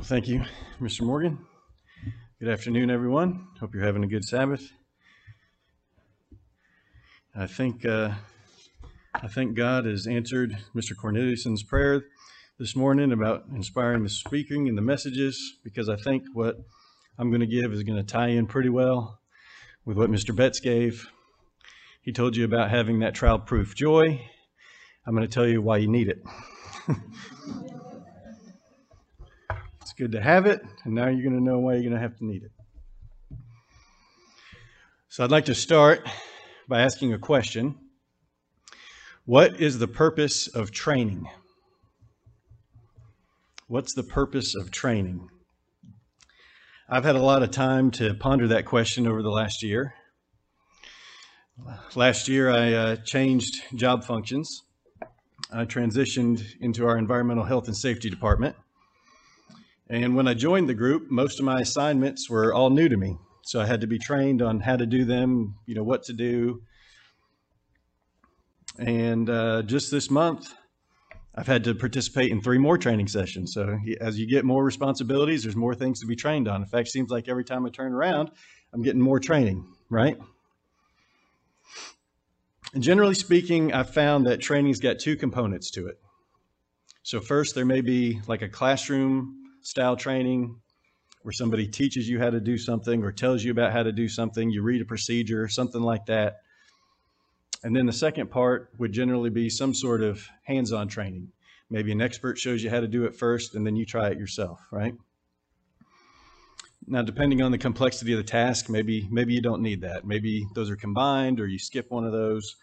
Well, thank you, Mr. Morgan. Good afternoon, everyone. Hope you're having a good Sabbath. I think God has answered Mr. Corneliuson's prayer this morning about inspiring the speaking and the messages, because I think what I'm going to give is going to tie in pretty well with what Mr. Betts gave. He told you about having that trial-proof joy. I'm going to tell you why you need it. It's good to have it, and now you're going to know why you're going to have to need it. So I'd like to start by asking a question. What is the purpose of training? What's the purpose of training? I've had a lot of time to ponder that question over the last year. Last year, I changed job functions. I transitioned into our environmental health and safety department. And when I joined the group, most of my assignments were all new to me. So I had to be trained on how to do them, what to do. And just this month, I've had to participate in 3 more training sessions. So as you get more responsibilities, there's more things to be trained on. In fact, it seems like every time I turn around, I'm getting more training, right? And generally speaking, I've found that training's got 2 components to it. So first, there may be like a classroom style training where somebody teaches you how to do something or tells you about how to do something. You read a procedure, something like that. And then the second part would generally be some sort of hands-on training. Maybe an expert shows you how to do it first, and then you try it yourself, right? Now, depending on the complexity of the task, maybe you don't need that. Maybe those are combined, or you skip one of those.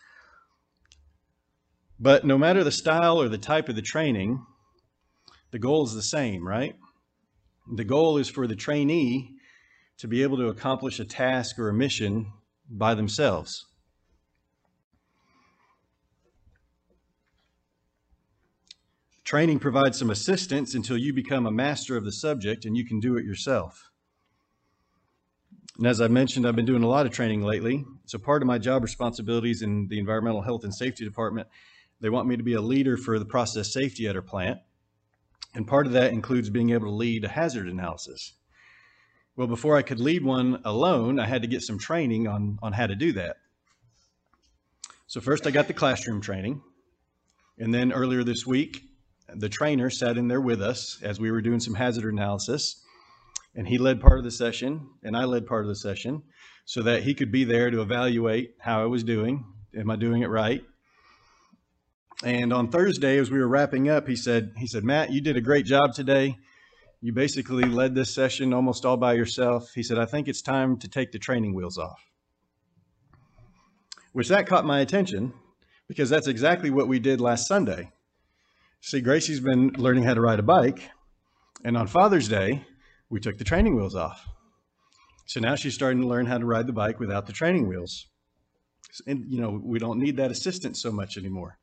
But no matter the style or the type of the training, the goal is the same, right? The goal is for the trainee to be able to accomplish a task or a mission by themselves. Training provides some assistance until you become a master of the subject and you can do it yourself. And as I mentioned, I've been doing a lot of training lately. So part of my job responsibilities in the Environmental Health and Safety Department, they want me to be a leader for the process safety at our plant. And part of that includes being able to lead a hazard analysis. Well, before I could lead one alone, I had to get some training on how to do that. So first I got the classroom training. And then earlier this week, the trainer sat in there with us as we were doing some hazard analysis. And he led part of the session, and I led part of the session, so that he could be there to evaluate how I was doing. Am I doing it right? And on Thursday, as we were wrapping up, he said, "Matt, you did a great job today. You basically led this session almost all by yourself." He said, "I think it's time to take the training wheels off." Which that caught my attention, because that's exactly what we did last Sunday. See, Gracie's been learning how to ride a bike, and on Father's Day, we took the training wheels off. So now she's starting to learn how to ride the bike without the training wheels. And, we don't need that assistance so much anymore.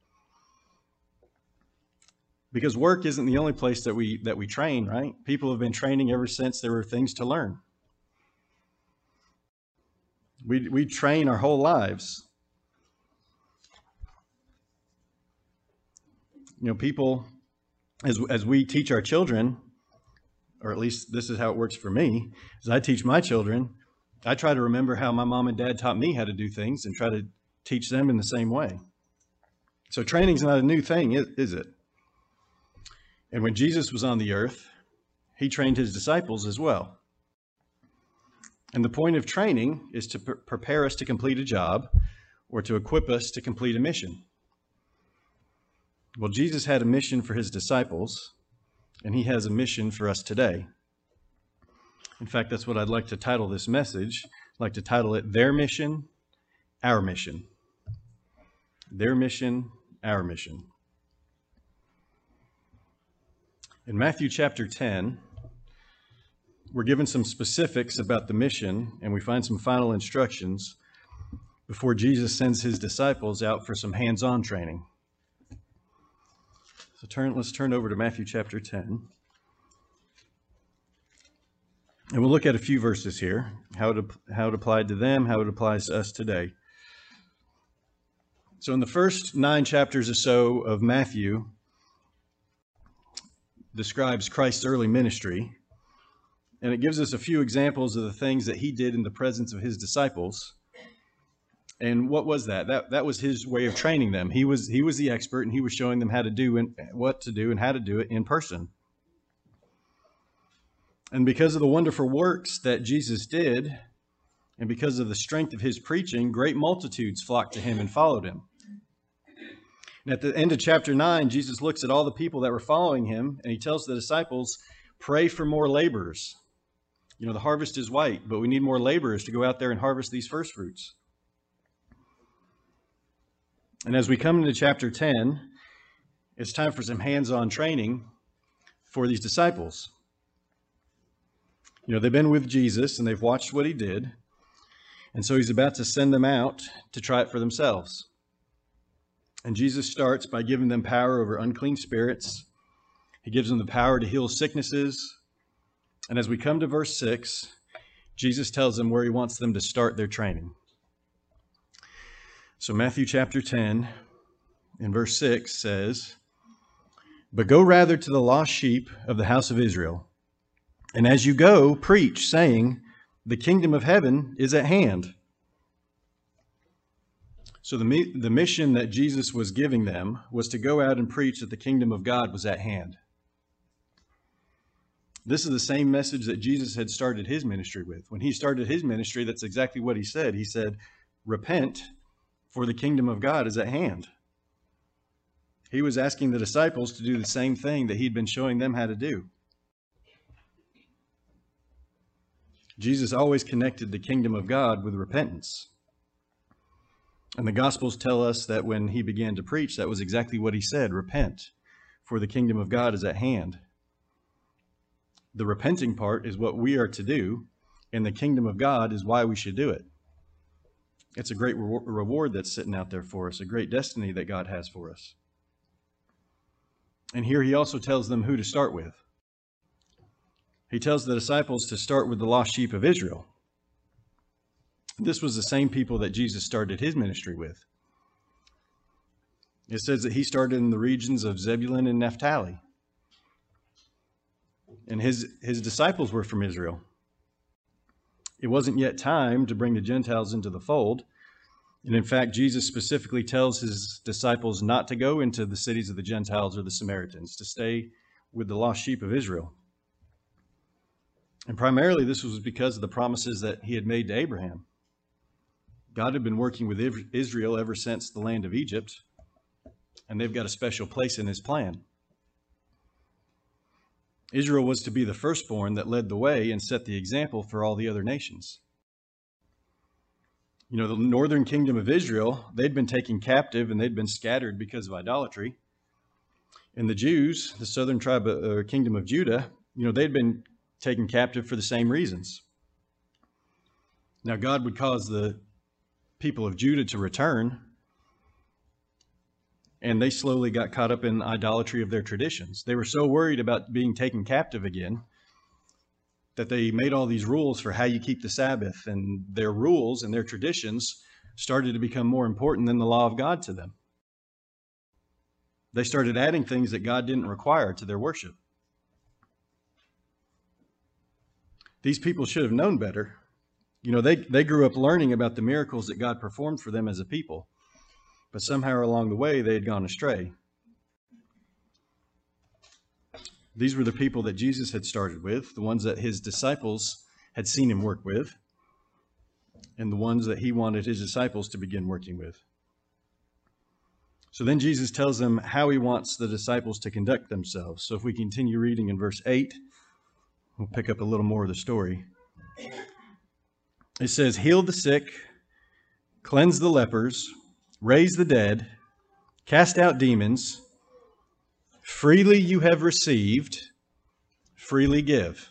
Because work isn't the only place that we train, right? People have been training ever since there were things to learn. We train our whole lives. People, as we teach our children, or at least this is how it works for me, as I teach my children, I try to remember how my mom and dad taught me how to do things and try to teach them in the same way. So training's not a new thing, is it? And when Jesus was on the earth, he trained his disciples as well. And the point of training is to prepare us to complete a job or to equip us to complete a mission. Well, Jesus had a mission for his disciples, and he has a mission for us today. In fact, that's what I'd like to title this message. I'd like to title it, Their Mission, Our Mission. Their Mission, Our Mission. In Matthew chapter 10, we're given some specifics about the mission, and we find some final instructions before Jesus sends his disciples out for some hands-on training. So let's turn over to Matthew chapter 10. And we'll look at a few verses here, how it applied to them, how it applies to us today. So in the first 9 chapters or so of Matthew, describes Christ's early ministry. And it gives us a few examples of the things that he did in the presence of his disciples. And what was that? That was his way of training them. He was the expert, and he was showing them how to do and what to do and how to do it in person. And because of the wonderful works that Jesus did, and because of the strength of his preaching, great multitudes flocked to him and followed him. And at the end of chapter 9, Jesus looks at all the people that were following him, and he tells the disciples, pray for more laborers. You know, the harvest is white, but we need more laborers to go out there and harvest these first fruits. And as we come into chapter 10, it's time for some hands-on training for these disciples. You know, they've been with Jesus and they've watched what he did. And so he's about to send them out to try it for themselves. And Jesus starts by giving them power over unclean spirits. He gives them the power to heal sicknesses. And as we come to verse 6, Jesus tells them where he wants them to start their training. So Matthew chapter 10 in verse 6 says, but go rather to the lost sheep of the house of Israel. And as you go, preach, saying, the kingdom of heaven is at hand. So the mission that Jesus was giving them was to go out and preach that the kingdom of God was at hand. This is the same message that Jesus had started his ministry with. When he started his ministry, that's exactly what he said. He said, repent, for the kingdom of God is at hand. He was asking the disciples to do the same thing that he'd been showing them how to do. Jesus always connected the kingdom of God with repentance. And the Gospels tell us that when he began to preach, that was exactly what he said, repent, for the kingdom of God is at hand. The repenting part is what we are to do, and the kingdom of God is why we should do it. It's a great reward that's sitting out there for us, a great destiny that God has for us. And here he also tells them who to start with. He tells the disciples to start with the lost sheep of Israel. This was the same people that Jesus started his ministry with. It says that he started in the regions of Zebulun and Naphtali. And his disciples were from Israel. It wasn't yet time to bring the Gentiles into the fold. And in fact, Jesus specifically tells his disciples not to go into the cities of the Gentiles or the Samaritans, to stay with the lost sheep of Israel. And primarily this was because of the promises that he had made to Abraham. God had been working with Israel ever since the land of Egypt, and they've got a special place in his plan. Israel was to be the firstborn that led the way and set the example for all the other nations. You know, the northern kingdom of Israel, they'd been taken captive and they'd been scattered because of idolatry. And the Jews, the southern tribe or kingdom of Judah, you know, they'd been taken captive for the same reasons. Now, God would cause the people of Judah to return, and they slowly got caught up in idolatry of their traditions. They were so worried about being taken captive again that they made all these rules for how you keep the Sabbath, and their rules and their traditions started to become more important than the law of God to them. They started adding things that God didn't require to their worship. These people should have known better. You know, they grew up learning about the miracles that God performed for them as a people. But somehow along the way, they had gone astray. These were the people that Jesus had started with, the ones that his disciples had seen him work with, and the ones that he wanted his disciples to begin working with. So then Jesus tells them how he wants the disciples to conduct themselves. So if we continue reading in verse 8, we'll pick up a little more of the story. It says, heal the sick, cleanse the lepers, raise the dead, cast out demons. Freely you have received, freely give.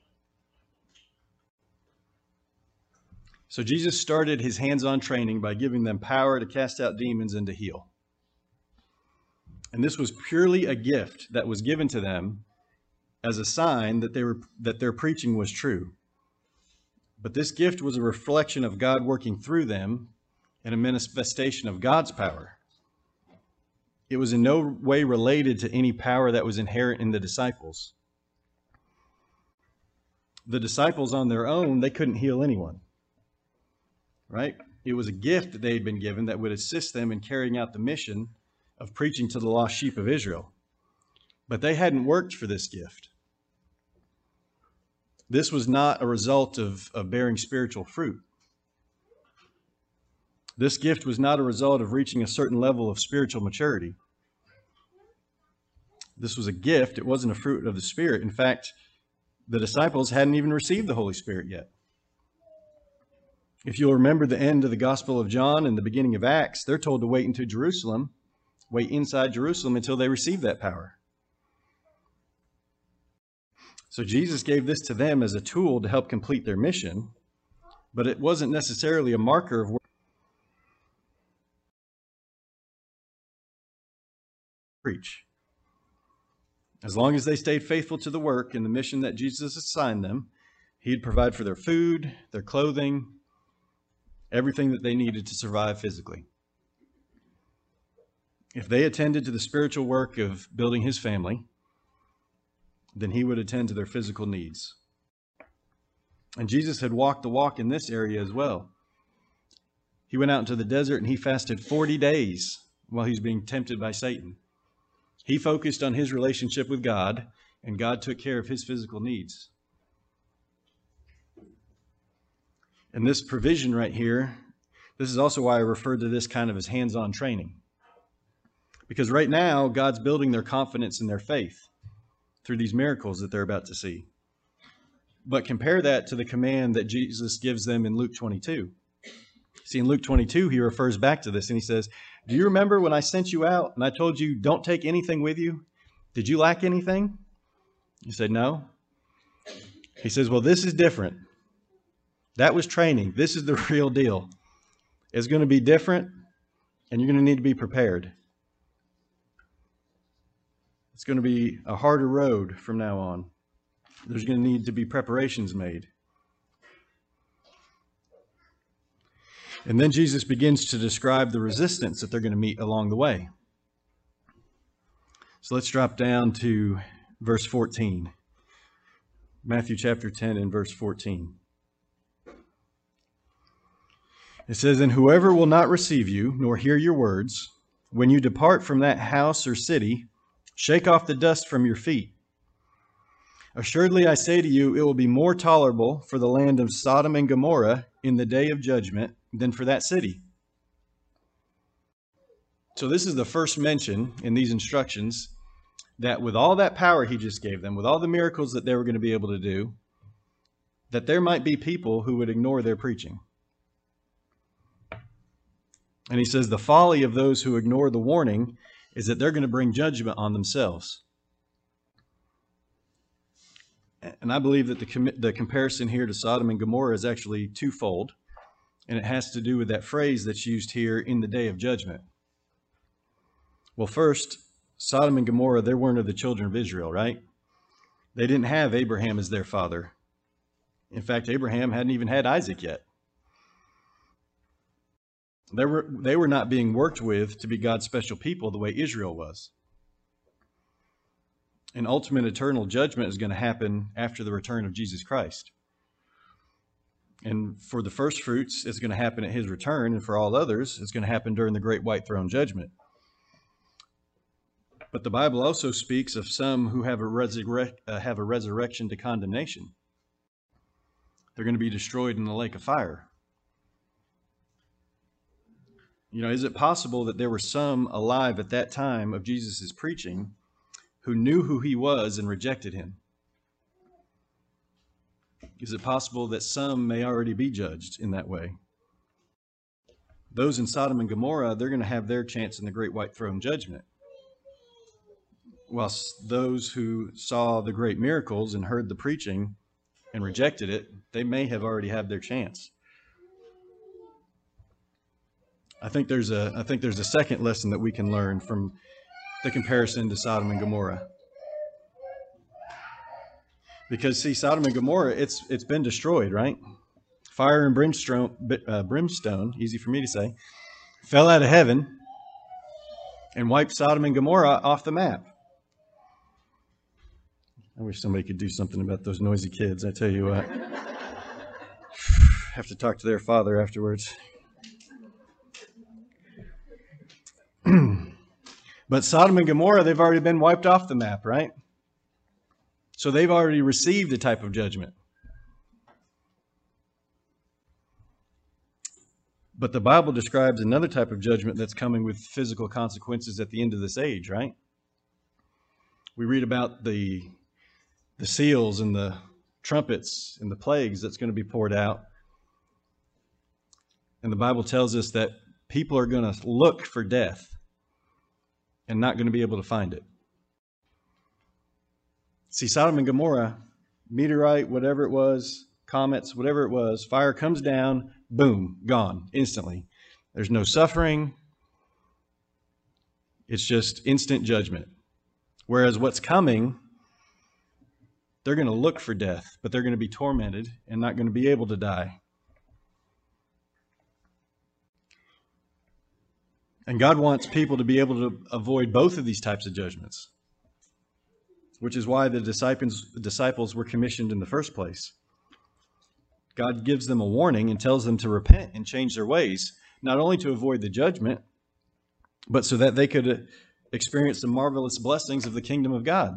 So Jesus started his hands-on training by giving them power to cast out demons and to heal. And this was purely a gift that was given to them as a sign that their preaching was true. But this gift was a reflection of God working through them and a manifestation of God's power. It was in no way related to any power that was inherent in the disciples. The disciples on their own, they couldn't heal anyone, right? It was a gift that they had been given that would assist them in carrying out the mission of preaching to the lost sheep of Israel. But they hadn't worked for this gift. This was not a result of bearing spiritual fruit. This gift was not a result of reaching a certain level of spiritual maturity. This was a gift. It wasn't a fruit of the Spirit. In fact, the disciples hadn't even received the Holy Spirit yet. If you'll remember the end of the Gospel of John and the beginning of Acts, they're told to wait inside Jerusalem until they receive that power. So Jesus gave this to them as a tool to help complete their mission, but it wasn't necessarily a marker of where preach. As long as they stayed faithful to the work and the mission that Jesus assigned them, He'd provide for their food, their clothing, everything that they needed to survive physically. If they attended to the spiritual work of building His family, then He would attend to their physical needs. And Jesus had walked the walk in this area as well. He went out into the desert and He fasted 40 days while He was being tempted by Satan. He focused on His relationship with God, and God took care of His physical needs. And this provision right here, this is also why I referred to this kind of as hands-on training. Because right now, God's building their confidence in their faith through these miracles that they're about to see. But compare that to the command that Jesus gives them in Luke 22. See, in Luke 22, He refers back to this and He says, do you remember when I sent you out and I told you, don't take anything with you? Did you lack anything? You said, no. He says, well, this is different. That was training. This is the real deal. It's going to be different, and you're going to need to be prepared. It's going to be a harder road from now on. There's going to need to be preparations made. And then Jesus begins to describe the resistance that they're going to meet along the way. So let's drop down to verse 14. Matthew chapter 10 and verse 14. It says, and whoever will not receive you, nor hear your words, when you depart from that house or city, shake off the dust from your feet. Assuredly, I say to you, it will be more tolerable for the land of Sodom and Gomorrah in the day of judgment than for that city. So this is the first mention in these instructions that with all that power He just gave them, with all the miracles that they were going to be able to do, that there might be people who would ignore their preaching. And He says the folly of those who ignore the warning is that they're going to bring judgment on themselves. And I believe that the comparison here to Sodom and Gomorrah is actually twofold. And it has to do with that phrase that's used here, in the day of judgment. Well, first, Sodom and Gomorrah, they weren't of the children of Israel, right? They didn't have Abraham as their father. In fact, Abraham hadn't even had Isaac yet. They were not being worked with to be God's special people the way Israel was. And ultimate eternal judgment is going to happen after the return of Jesus Christ. And for the first fruits, it's going to happen at His return. And for all others, it's going to happen during the great white throne judgment. But the Bible also speaks of some who have a resurrection to condemnation. They're going to be destroyed in the lake of fire. You know, is it possible that there were some alive at that time of Jesus' preaching who knew who He was and rejected Him? Is it possible that some may already be judged in that way? Those in Sodom and Gomorrah, they're going to have their chance in the great white throne judgment. Whilst those who saw the great miracles and heard the preaching and rejected it, they may have already had their chance. I think there's a second lesson that we can learn from the comparison to Sodom and Gomorrah. Because, see, Sodom and Gomorrah, it's been destroyed, right? Fire and brimstone, easy for me to say, fell out of heaven and wiped Sodom and Gomorrah off the map. I wish somebody could do something about those noisy kids. I tell you what. Have to talk to their father afterwards. But Sodom and Gomorrah, they've already been wiped off the map, right? So they've already received a type of judgment. But the Bible describes another type of judgment that's coming with physical consequences at the end of this age, right? We read about the seals and the trumpets and the plagues that's going to be poured out. And the Bible tells us that people are going to look for death and not going to be able to find it. See, Sodom and Gomorrah, meteorite, whatever it was, comets, whatever it was, fire comes down, boom, gone instantly. There's no suffering. It's just instant judgment. Whereas what's coming, they're going to look for death, but they're going to be tormented and not going to be able to die. And God wants people to be able to avoid both of these types of judgments, which is why the disciples were commissioned in the first place. God gives them a warning and tells them to repent and change their ways, not only to avoid the judgment, but so that they could experience the marvelous blessings of the kingdom of God.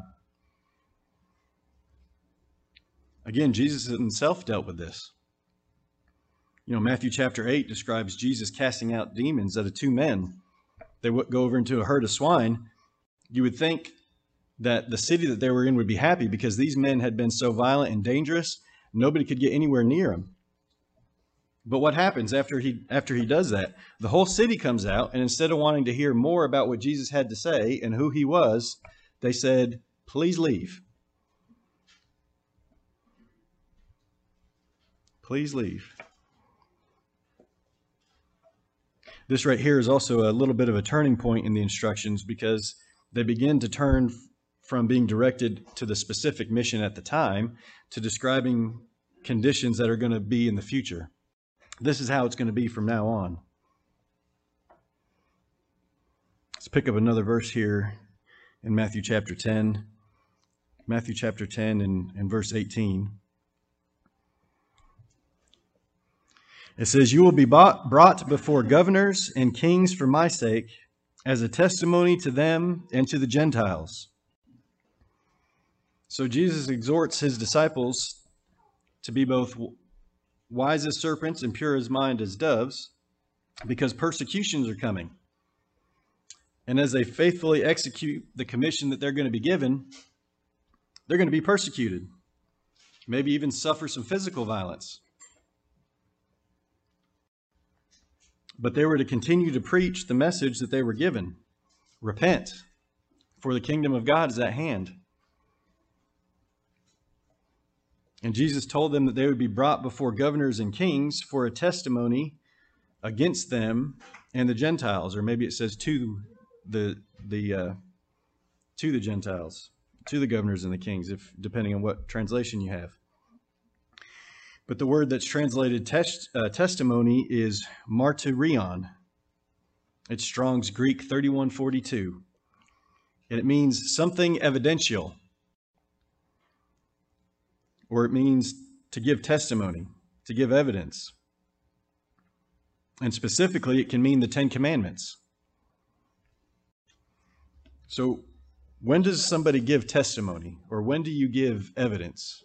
Again, Jesus himself dealt with this. Matthew chapter 8 describes Jesus casting out demons out of two men. They would go over into a herd of swine. You would think that the city that they were in would be happy because these men had been so violent and dangerous, nobody could get anywhere near them. But what happens after he does that? The whole city comes out, and instead of wanting to hear more about what Jesus had to say and who he was, they said, "Please leave. Please leave." This right here is also a little bit of a turning point in the instructions because they begin to turn from being directed to the specific mission at the time to describing conditions that are going to be in the future. This is how it's going to be from now on. Let's pick up another verse here in Matthew chapter 10. Matthew chapter 10 and verse 18. It says, "You will be brought before governors and kings for my sake, as a testimony to them and to the Gentiles." So Jesus exhorts his disciples to be both wise as serpents and pure as mind as doves, because persecutions are coming. And as they faithfully execute the commission that they're going to be given, they're going to be persecuted, maybe even suffer some physical violence. But they were to continue to preach the message that they were given. Repent, for the kingdom of God is at hand. And Jesus told them that they would be brought before governors and kings for a testimony against them and the Gentiles, or maybe it says to the Gentiles, to the governors and the kings, depending on what translation you have. But the word that's translated testimony is martyrion. It's Strong's Greek 3142. And it means something evidential. Or it means to give testimony, to give evidence. And specifically, it can mean the Ten Commandments. So, when does somebody give testimony? Or when do you give evidence?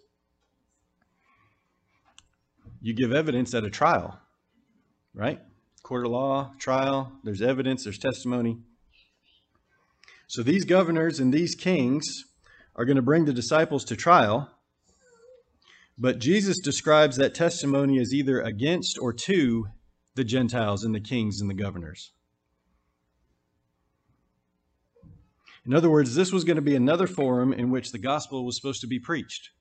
You give evidence at a trial, right? Court of law, trial, there's evidence, there's testimony. So these governors and these kings are going to bring the disciples to trial, but Jesus describes that testimony as either against or to the Gentiles and the kings and the governors. In other words, this was going to be another forum in which the gospel was supposed to be preached.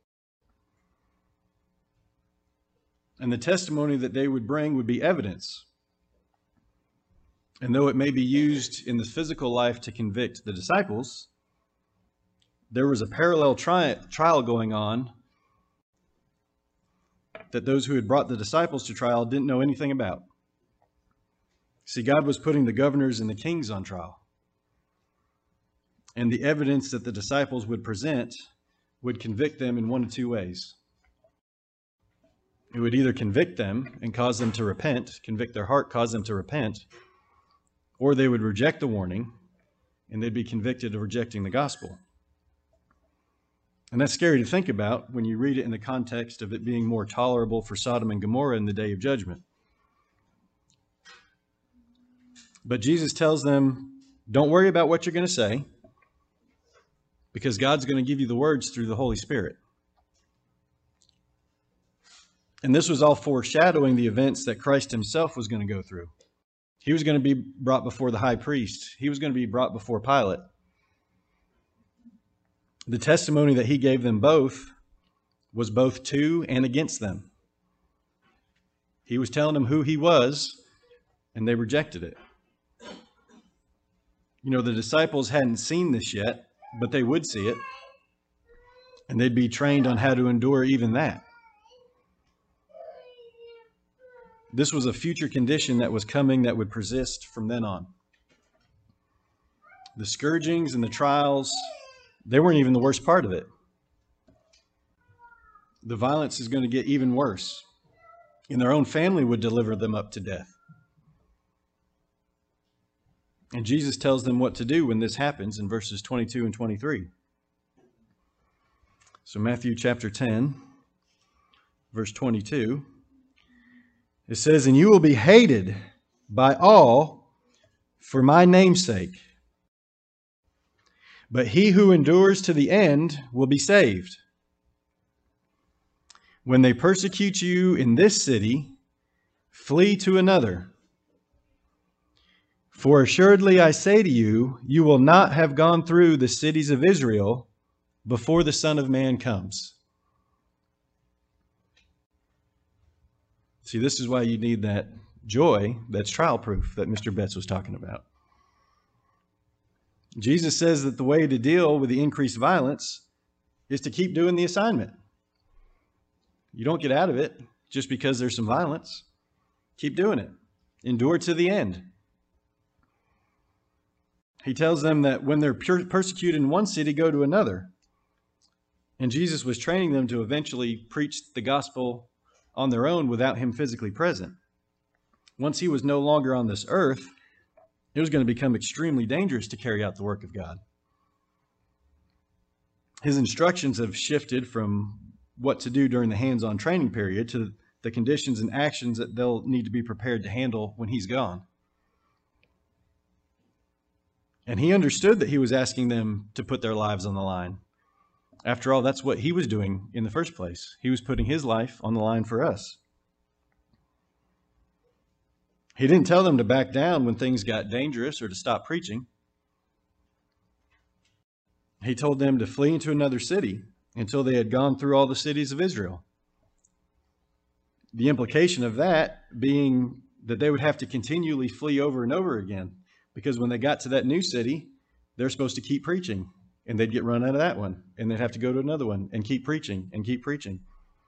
And the testimony that they would bring would be evidence. And though it may be used in the physical life to convict the disciples, there was a parallel trial going on that those who had brought the disciples to trial didn't know anything about. See, God was putting the governors and the kings on trial. And the evidence that the disciples would present would convict them in one of two ways. It would either convict them and cause them to repent, convict their heart, cause them to repent, or they would reject the warning and they'd be convicted of rejecting the gospel. And that's scary to think about when you read it in the context of it being more tolerable for Sodom and Gomorrah in the day of judgment. But Jesus tells them, don't worry about what you're going to say, because God's going to give you the words through the Holy Spirit. And this was all foreshadowing the events that Christ himself was going to go through. He was going to be brought before the high priest. He was going to be brought before Pilate. The testimony that he gave them both was both to and against them. He was telling them who he was, and they rejected it. You know, the disciples hadn't seen this yet, but they would see it, and they'd be trained on how to endure even that. This was a future condition that was coming that would persist from then on. The scourgings and the trials, they weren't even the worst part of it. The violence is going to get even worse, and their own family would deliver them up to death. And Jesus tells them what to do when this happens in verses 22 and 23. So Matthew chapter 10, verse 22, it says, "And you will be hated by all for my name's sake. But he who endures to the end will be saved. When they persecute you in this city, flee to another. For assuredly I say to you, you will not have gone through the cities of Israel before the Son of Man comes." See, this is why you need that joy that's trial proof that Mr. Betts was talking about. Jesus says that the way to deal with the increased violence is to keep doing the assignment. You don't get out of it just because there's some violence. Keep doing it. Endure to the end. He tells them that when they're persecuted in one city, go to another. And Jesus was training them to eventually preach the gospel on their own without him physically present. Once he was no longer on this earth, it was going to become extremely dangerous to carry out the work of God. His instructions have shifted from what to do during the hands-on training period to the conditions and actions that they'll need to be prepared to handle when he's gone. And he understood that he was asking them to put their lives on the line. After all, that's what he was doing in the first place. He was putting his life on the line for us. He didn't tell them to back down when things got dangerous or to stop preaching. He told them to flee into another city until they had gone through all the cities of Israel. The implication of that being that they would have to continually flee over and over again, because when they got to that new city, they're supposed to keep preaching, and they'd get run out of that one, and they'd have to go to another one and keep preaching and keep preaching.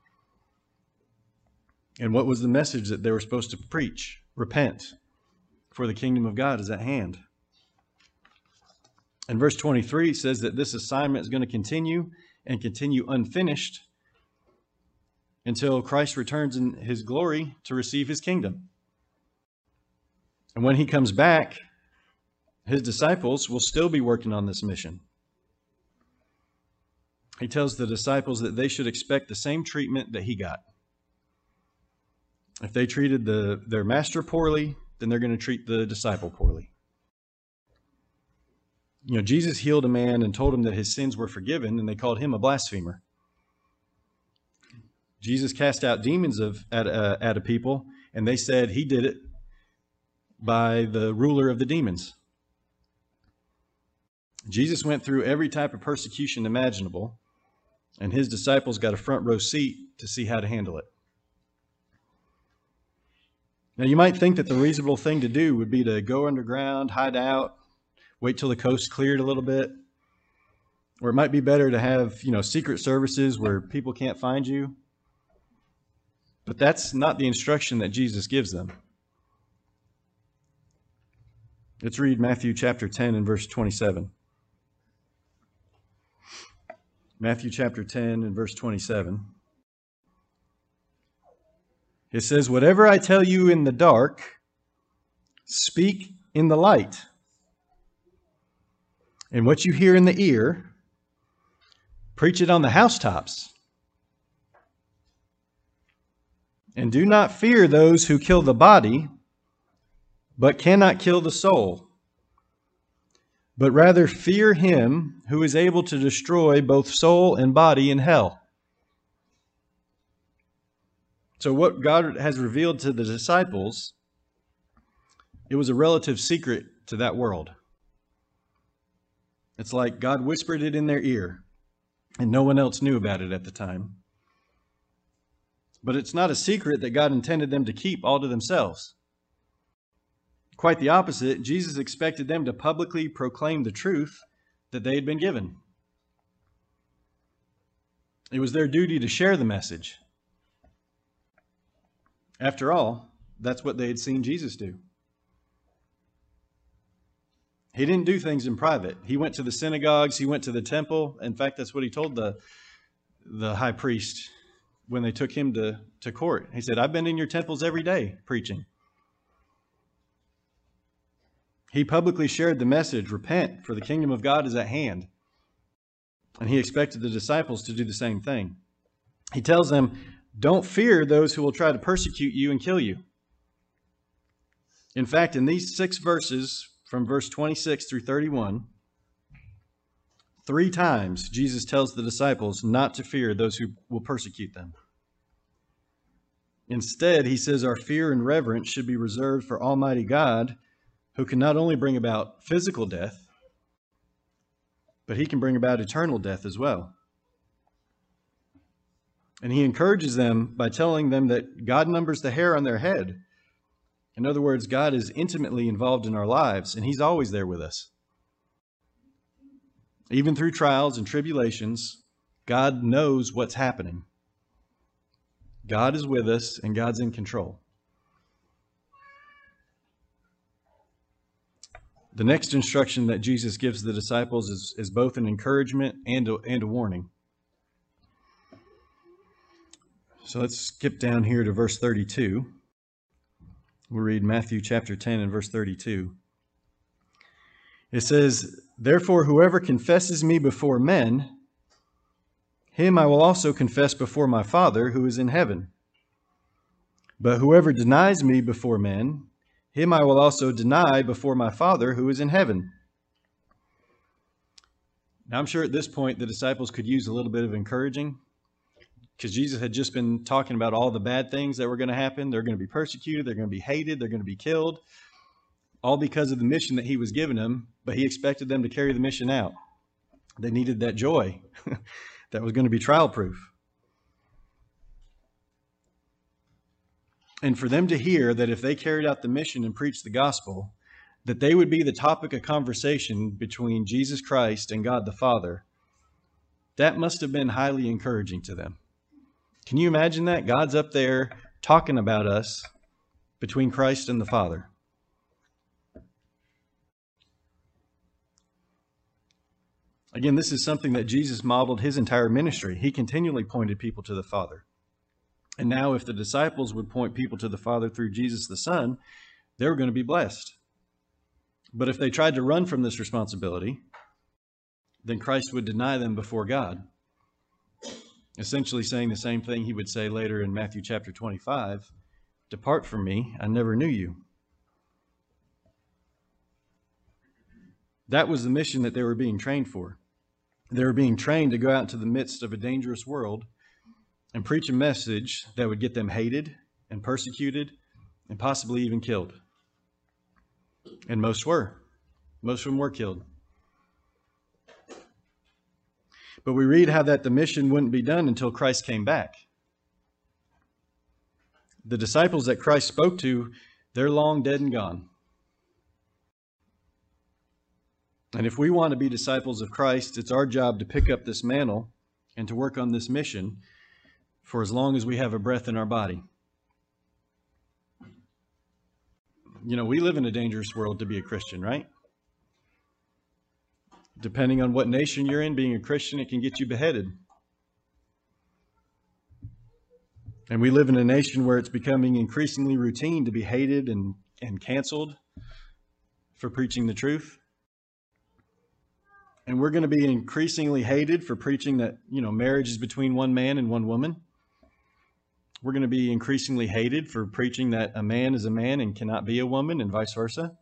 And what was the message that they were supposed to preach? Repent, for the kingdom of God is at hand. And verse 23 says that this assignment is going to continue and continue unfinished until Christ returns in his glory to receive his kingdom. And when he comes back, his disciples will still be working on this mission. He tells the disciples that they should expect the same treatment that he got. If they treated their master poorly, then they're going to treat the disciple poorly. You know, Jesus healed a man and told him that his sins were forgiven, and they called him a blasphemer. Jesus cast out demons at a people, and they said he did it by the ruler of the demons. Jesus went through every type of persecution imaginable, and his disciples got a front row seat to see how to handle it. Now, you might think that the reasonable thing to do would be to go underground, hide out, wait till the coast cleared a little bit. Or it might be better to have, secret services where people can't find you. But that's not the instruction that Jesus gives them. Let's read Matthew chapter 10 and verse 27. Matthew chapter 10 and verse 27. It says, "Whatever I tell you in the dark, speak in the light. And what you hear in the ear, preach it on the housetops. And do not fear those who kill the body, but cannot kill the soul. But rather fear him who is able to destroy both soul and body in hell." So what God has revealed to the disciples, it was a relative secret to that world. It's like God whispered it in their ear, and no one else knew about it at the time. But it's not a secret that God intended them to keep all to themselves. Quite the opposite, Jesus expected them to publicly proclaim the truth that they had been given. It was their duty to share the message. After all, that's what they had seen Jesus do. He didn't do things in private. He went to the synagogues, he went to the temple. In fact, that's what he told the high priest when they took him to court. He said, "I've been in your temples every day preaching." He publicly shared the message, "Repent, for the kingdom of God is at hand." And he expected the disciples to do the same thing. He tells them, "Don't fear those who will try to persecute you and kill you." In fact, in these 6 verses, from verse 26 through 31, 3 times Jesus tells the disciples not to fear those who will persecute them. Instead, he says our fear and reverence should be reserved for Almighty God, who can not only bring about physical death, but he can bring about eternal death as well. And he encourages them by telling them that God numbers the hair on their head. In other words, God is intimately involved in our lives, and he's always there with us. Even through trials and tribulations, God knows what's happening. God is with us, and God's in control. The next instruction that Jesus gives the disciples is both an encouragement and a warning. So let's skip down here to verse 32. We'll read Matthew chapter 10 and verse 32. It says, "Therefore, whoever confesses me before men, him I will also confess before my Father who is in heaven. But whoever denies me before men, him I will also deny before my Father who is in heaven." Now, I'm sure at this point the disciples could use a little bit of encouraging, because Jesus had just been talking about all the bad things that were going to happen. They're going to be persecuted, they're going to be hated, they're going to be killed, all because of the mission that he was giving them, but he expected them to carry the mission out. They needed that joy that was going to be trial proof. And for them to hear that if they carried out the mission and preached the gospel, that they would be the topic of conversation between Jesus Christ and God the Father, that must have been highly encouraging to them. Can you imagine that? God's up there talking about us between Christ and the Father. Again, this is something that Jesus modeled his entire ministry. He continually pointed people to the Father. And now if the disciples would point people to the Father through Jesus the Son, they were going to be blessed. But if they tried to run from this responsibility, then Christ would deny them before God. Essentially saying the same thing he would say later in Matthew chapter 25, "Depart from me, I never knew you." That was the mission that they were being trained for. They were being trained to go out into the midst of a dangerous world and preach a message that would get them hated and persecuted and possibly even killed. And most were. Most of them were killed. But we read how that the mission wouldn't be done until Christ came back. The disciples that Christ spoke to, they're long dead and gone. And if we want to be disciples of Christ, it's our job to pick up this mantle and to work on this mission for as long as we have a breath in our body. You know, we live in a dangerous world to be a Christian, right? Depending on what nation you're in, being a Christian, it can get you beheaded. And we live in a nation where it's becoming increasingly routine to be hated and canceled for preaching the truth. And we're going to be increasingly hated for preaching that, marriage is between one man and one woman. We're going to be increasingly hated for preaching that a man is a man and cannot be a woman, and vice versa.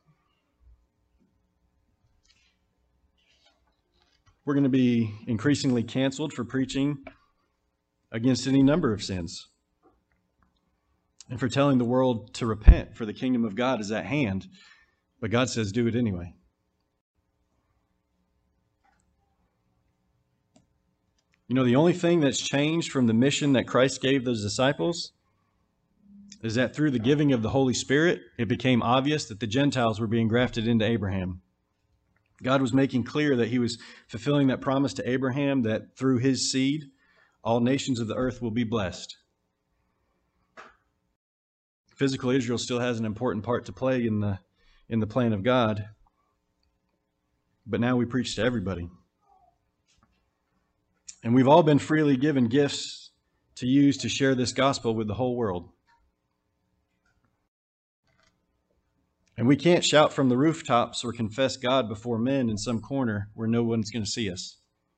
We're going to be increasingly canceled for preaching against any number of sins, and for telling the world to repent, for the kingdom of God is at hand. But God says, do it anyway. The only thing that's changed from the mission that Christ gave those disciples is that through the giving of the Holy Spirit, it became obvious that the Gentiles were being grafted into Abraham. God was making clear that he was fulfilling that promise to Abraham that through his seed, all nations of the earth will be blessed. Physical Israel still has an important part to play in the plan of God, but now we preach to everybody. And we've all been freely given gifts to use to share this gospel with the whole world. And we can't shout from the rooftops or confess God before men in some corner where no one's going to see us.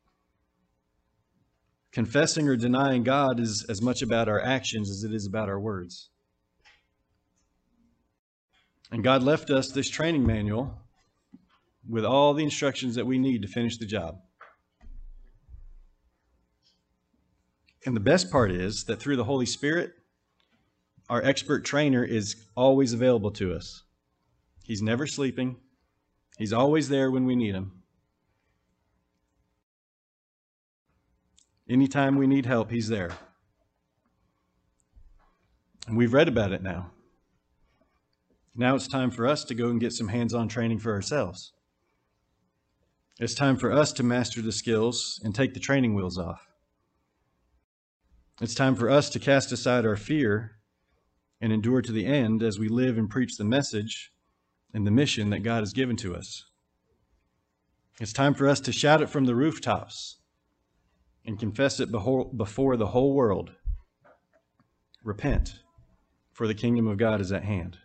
Confessing or denying God is as much about our actions as it is about our words. And God left us this training manual with all the instructions that we need to finish the job. And the best part is that through the Holy Spirit, our expert trainer is always available to us. He's never sleeping. He's always there when we need him. Anytime we need help, he's there. And we've read about it now. Now it's time for us to go and get some hands-on training for ourselves. It's time for us to master the skills and take the training wheels off. It's time for us to cast aside our fear and endure to the end as we live and preach the message and the mission that God has given to us. It's time for us to shout it from the rooftops and confess it before the whole world. Repent, for the kingdom of God is at hand.